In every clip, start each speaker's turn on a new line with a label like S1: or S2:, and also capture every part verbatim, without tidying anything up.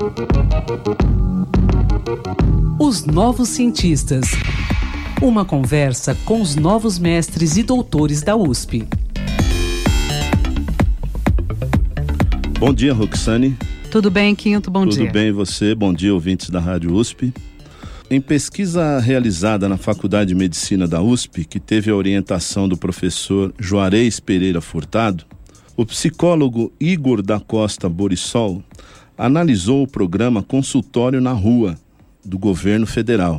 S1: Os Novos Cientistas. Uma conversa com os novos mestres e doutores da U S P.
S2: Bom dia, Roxane.
S3: Tudo bem, Quinto? Bom
S2: Tudo
S3: dia.
S2: Tudo bem, você? Bom dia, ouvintes da Rádio U S P. Em pesquisa realizada na Faculdade de Medicina da U S P, que teve a orientação do professor Juarez Pereira Furtado, o psicólogo Igor da Costa Borissol analisou o programa Consultório na Rua, do governo federal.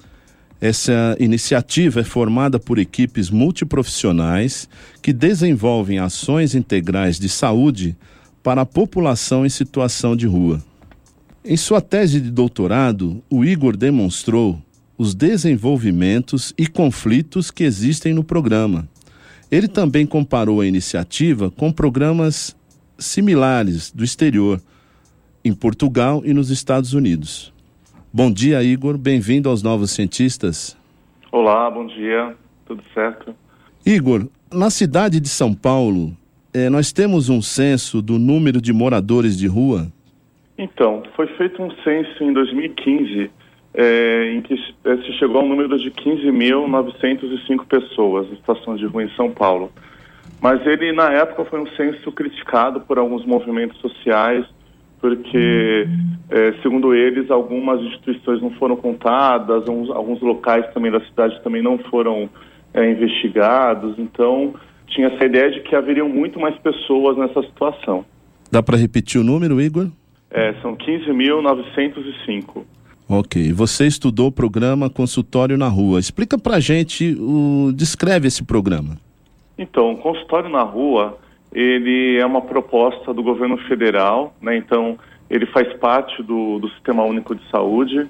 S2: Essa iniciativa é formada por equipes multiprofissionais que desenvolvem ações integrais de saúde para a população em situação de rua. Em sua tese de doutorado, o Igor demonstrou os desenvolvimentos e conflitos que existem no programa. Ele também comparou a iniciativa com programas similares do exterior, em Portugal e nos Estados Unidos. Bom dia, Igor. Bem-vindo aos Novos Cientistas.
S4: Olá, bom dia. Tudo certo?
S2: Igor, na cidade de São Paulo, eh, nós temos um censo do número de moradores de rua?
S4: Então, foi feito um censo em dois mil e quinze, é, em que se chegou ao número de quinze mil novecentas e cinco pessoas em situação de rua em São Paulo. Mas ele, na época, foi um censo criticado por alguns movimentos sociais, porque, é, segundo eles, algumas instituições não foram contadas, alguns, alguns locais também da cidade também não foram é, investigados. Então, tinha essa ideia de que haveriam muito mais pessoas nessa situação.
S2: Dá para repetir o número, Igor?
S4: É, são quinze mil novecentos e cinco.
S2: Ok. Você estudou o programa Consultório na Rua. Explica pra gente, o... descreve esse programa.
S4: Então, o Consultório na Rua, ele é uma proposta do governo federal, né? Então, ele faz parte do, do Sistema Único de Saúde,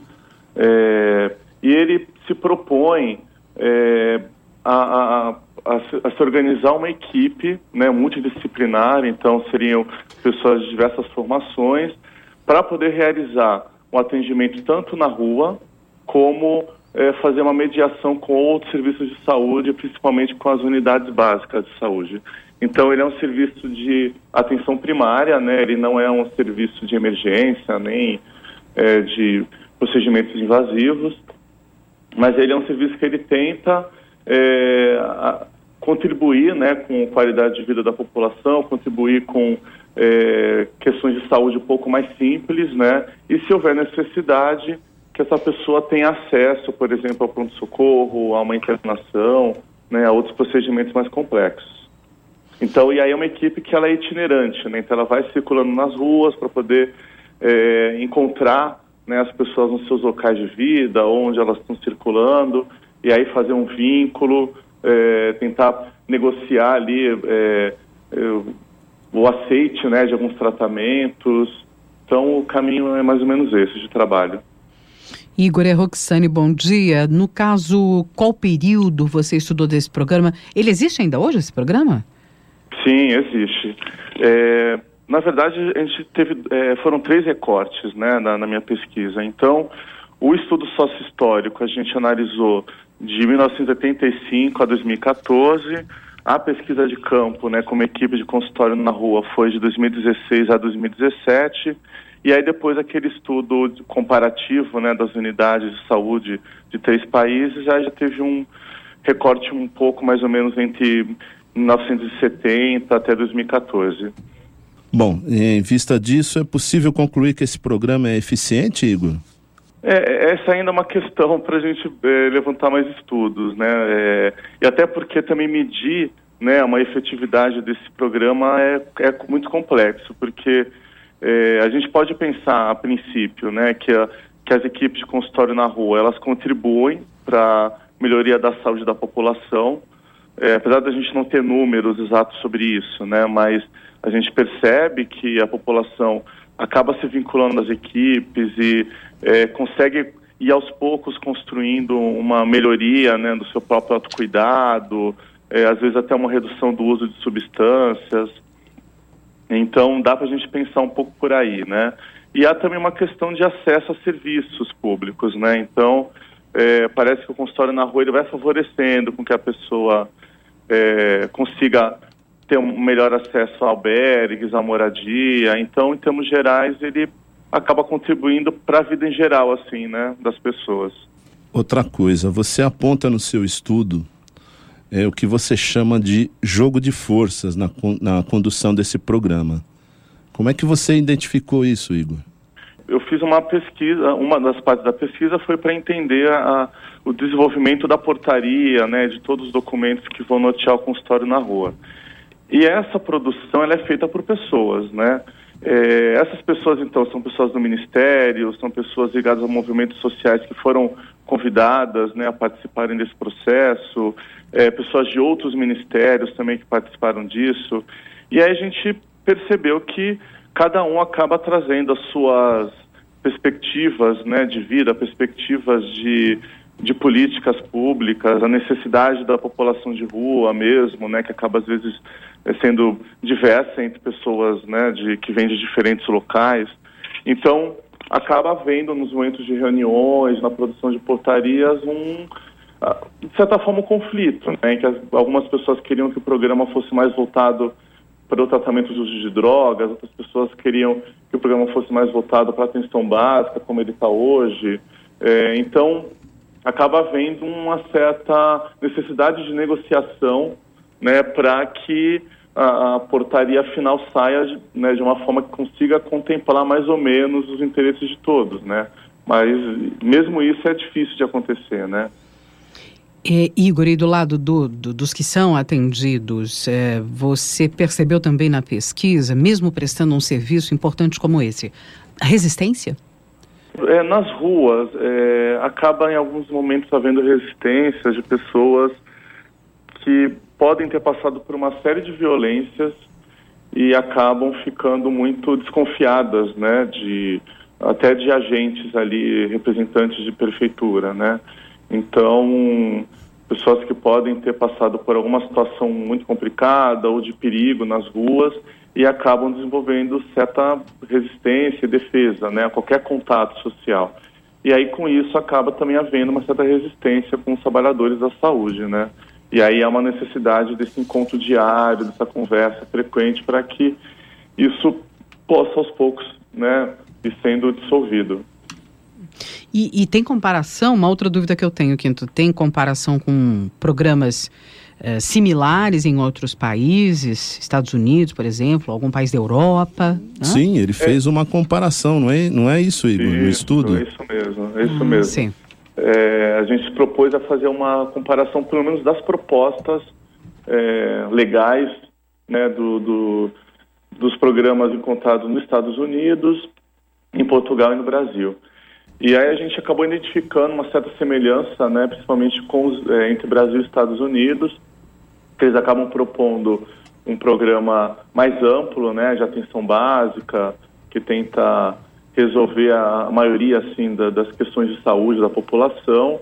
S4: é, e ele se propõe é, a, a, a, a se organizar uma equipe, né, multidisciplinar, então seriam pessoas de diversas formações, para poder realizar um atendimento tanto na rua, como é, fazer uma mediação com outros serviços de saúde, principalmente com as unidades básicas de saúde. Então, ele é um serviço de atenção primária, né? Ele não é um serviço de emergência, nem é, de procedimentos invasivos, mas ele é um serviço que ele tenta é, a, contribuir, né, com qualidade de vida da população, contribuir com é, questões de saúde um pouco mais simples, né? E se houver necessidade, que essa pessoa tenha acesso, por exemplo, ao pronto-socorro, a uma internação, né, a outros procedimentos mais complexos. Então, e aí é uma equipe que ela é itinerante, né? Então ela vai circulando nas ruas para poder é, encontrar, né, as pessoas nos seus locais de vida, onde elas estão circulando, e aí fazer um vínculo, é, tentar negociar ali é, é, o aceite, né, de alguns tratamentos. Então o caminho é mais ou menos esse de trabalho.
S3: Igor e Roxane, bom dia. No caso, qual período você estudou desse programa? Ele existe ainda hoje, esse programa?
S4: Sim, existe. É, na verdade, a gente teve, é, foram três recortes, né, na, na minha pesquisa. Então, o estudo sócio-histórico a gente analisou de mil novecentos e oitenta e cinco a dois mil e quatorze. A pesquisa de campo, né, como equipe de consultório na rua, foi de dois mil e dezesseis a dois mil e dezessete. E aí depois aquele estudo comparativo, né, das unidades de saúde de três países, já, já teve um recorte um pouco mais ou menos entre mil novecentos e setenta até dois mil e quatorze.
S2: Bom, em vista disso, é possível concluir que esse programa é eficiente, Igor?
S4: É, essa ainda é uma questão para a gente é, levantar mais estudos, né? É, e até porque também medir, né, uma efetividade desse programa é, é muito complexo, porque é, a gente pode pensar, a princípio, né, que, a, que as equipes de consultório na rua, elas contribuem para a melhoria da saúde da população, é, apesar da gente não ter números exatos sobre isso, né, mas a gente percebe que a população acaba se vinculando às equipes e é, consegue ir aos poucos construindo uma melhoria, né, do seu próprio autocuidado, é, às vezes até uma redução do uso de substâncias. Então dá para a gente pensar um pouco por aí, né? E há também uma questão de acesso a serviços públicos, né? Então é, parece que o consultório na rua ele vai favorecendo com que a pessoa é, consiga ter um melhor acesso a albergues, a moradia. Então, em termos gerais, ele acaba contribuindo para a vida em geral, assim, né, das pessoas.
S2: Outra coisa, você aponta no seu estudo é, o que você chama de jogo de forças na, na condução desse programa. Como é que você identificou isso, Igor?
S4: Eu fiz uma pesquisa, uma das partes da pesquisa foi para entender a, o desenvolvimento da portaria, né, de todos os documentos que vão nortear o consultório na rua. E essa produção ela é feita por pessoas, né? É, essas pessoas, então, são pessoas do Ministério, são pessoas ligadas a movimentos sociais que foram convidadas, né, a participarem desse processo, é, pessoas de outros ministérios também que participaram disso. E aí a gente percebeu que cada um acaba trazendo as suas perspectivas, né, de vida, perspectivas de, de políticas públicas, a necessidade da população de rua mesmo, né, que acaba às vezes sendo diversa entre pessoas, né, de, que vêm de diferentes locais. Então, acaba havendo nos momentos de reuniões, na produção de portarias, um, de certa forma, um conflito, né, em que as, algumas pessoas queriam que o programa fosse mais voltado para o tratamento do uso de drogas, outras pessoas queriam que o programa fosse mais voltado para a atenção básica, como ele está hoje. É, então, acaba havendo uma certa necessidade de negociação, né, para que a, a portaria final saia, né, de uma forma que consiga contemplar mais ou menos os interesses de todos, né? Mas mesmo isso é difícil de acontecer, né?
S3: É, Igor, e do lado do, do, dos que são atendidos, é, você percebeu também na pesquisa, mesmo prestando um serviço importante como esse, a resistência?
S4: É, nas ruas, é, acaba em alguns momentos havendo resistência de pessoas que podem ter passado por uma série de violências e acabam ficando muito desconfiadas, né, de, até de agentes ali, representantes de prefeitura, né. Então, pessoas que podem ter passado por alguma situação muito complicada ou de perigo nas ruas e acabam desenvolvendo certa resistência e defesa, né, a qualquer contato social. E aí, com isso, acaba também havendo uma certa resistência com os trabalhadores da saúde, né. E aí há uma necessidade desse encontro diário, dessa conversa frequente para que isso possa, aos poucos, né, ir sendo dissolvido.
S3: E, e tem comparação, uma outra dúvida que eu tenho, Quinto, tem comparação com programas eh, similares em outros países, Estados Unidos, por exemplo, algum país da Europa? Né?
S2: Sim, ele fez é. uma comparação, não é, não é isso, Igor,
S4: isso,
S2: no estudo?
S4: É isso mesmo, é isso
S3: ah,
S4: mesmo.
S3: Sim.
S4: É, a gente se propôs a fazer uma comparação, pelo menos, das propostas é, legais, né, do, do, dos programas encontrados nos Estados Unidos, em Portugal e no Brasil. E aí a gente acabou identificando uma certa semelhança, né, principalmente com os, é, entre Brasil e Estados Unidos, que eles acabam propondo um programa mais amplo, né, de atenção básica, que tenta resolver a maioria, assim, da, das questões de saúde da população.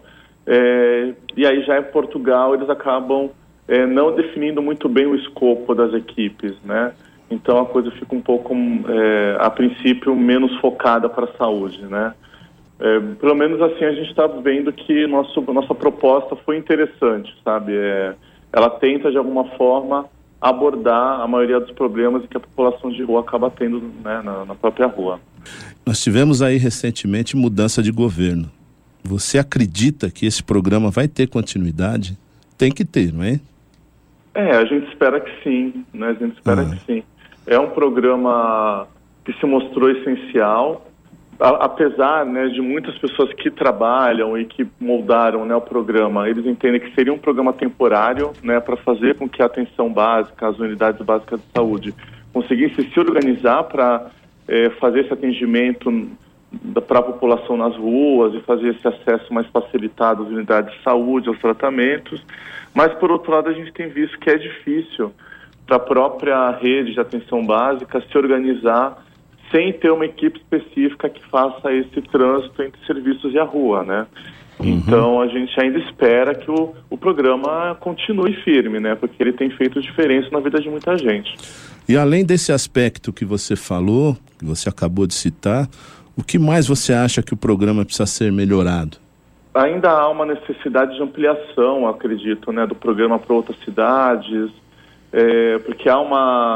S4: É, e aí já em Portugal eles acabam é, não definindo muito bem o escopo das equipes, né? Então a coisa fica um pouco, é, a princípio, menos focada para a saúde, né? É, pelo menos assim a gente está vendo que nosso, nossa proposta foi interessante, sabe? É, ela tenta de alguma forma abordar a maioria dos problemas que a população de rua acaba tendo, né, na, na própria rua.
S2: Nós tivemos aí recentemente mudança de governo. Você acredita que esse programa vai ter continuidade? Tem que ter, não é?
S4: É, a gente espera que sim, né? A gente espera ah. que sim. É um programa que se mostrou essencial, a, apesar, né, de muitas pessoas que trabalham e que moldaram, né, o programa, eles entendem que seria um programa temporário, né, para fazer com que a atenção básica, as unidades básicas de saúde, conseguissem se organizar para É, fazer esse atendimento para a população nas ruas e fazer esse acesso mais facilitado às unidades de saúde, aos tratamentos. Mas, por outro lado, a gente tem visto que é difícil para a própria rede de atenção básica se organizar sem ter uma equipe específica que faça esse trânsito entre serviços e a rua, né? Uhum. Então, a gente ainda espera que o, o programa continue firme, né? Porque ele tem feito diferença na vida de muita gente.
S2: E além desse aspecto que você falou, que você acabou de citar, o que mais você acha que o programa precisa ser melhorado?
S4: Ainda há uma necessidade de ampliação, acredito, né, do programa para outras cidades, é, porque há uma,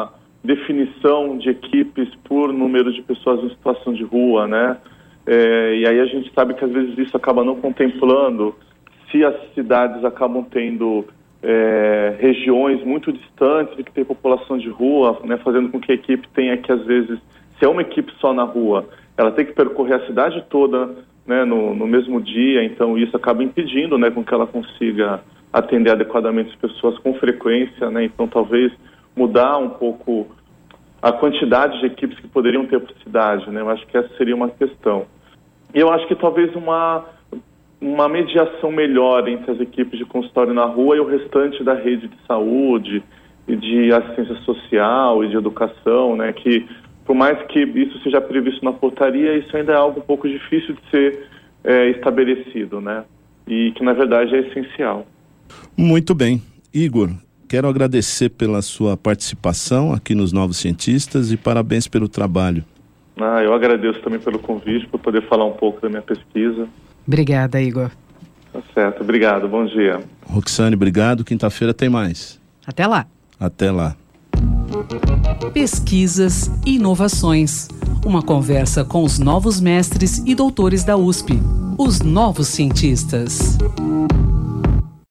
S4: definição de equipes por número de pessoas em situação de rua, né? É, e aí a gente sabe que às vezes isso acaba não contemplando se as cidades acabam tendo é, regiões muito distantes de que tem população de rua, né? Fazendo com que a equipe tenha que, às vezes, se é uma equipe só na rua, ela tem que percorrer a cidade toda, né, no, no mesmo dia, então isso acaba impedindo, né, com que ela consiga atender adequadamente as pessoas com frequência, né? Então talvez mudar um pouco a quantidade de equipes que poderiam ter por cidade, né? Eu acho que essa seria uma questão. E eu acho que talvez uma, uma mediação melhor entre as equipes de consultório na rua e o restante da rede de saúde e de assistência social e de educação, né? Que por mais que isso seja previsto na portaria, isso ainda é algo um pouco difícil de ser é, estabelecido, né? E que na verdade é essencial.
S2: Muito bem. Igor, quero agradecer pela sua participação aqui nos Novos Cientistas e parabéns pelo trabalho.
S4: Ah, eu agradeço também pelo convite, por poder falar um pouco da minha pesquisa.
S3: Obrigada, Igor.
S4: Tá certo, obrigado, bom dia.
S2: Roxane, obrigado. Quinta-feira tem mais.
S3: Até lá.
S2: Até lá.
S1: Pesquisas e inovações. Uma conversa com os novos mestres e doutores da U S P. Os Novos Cientistas.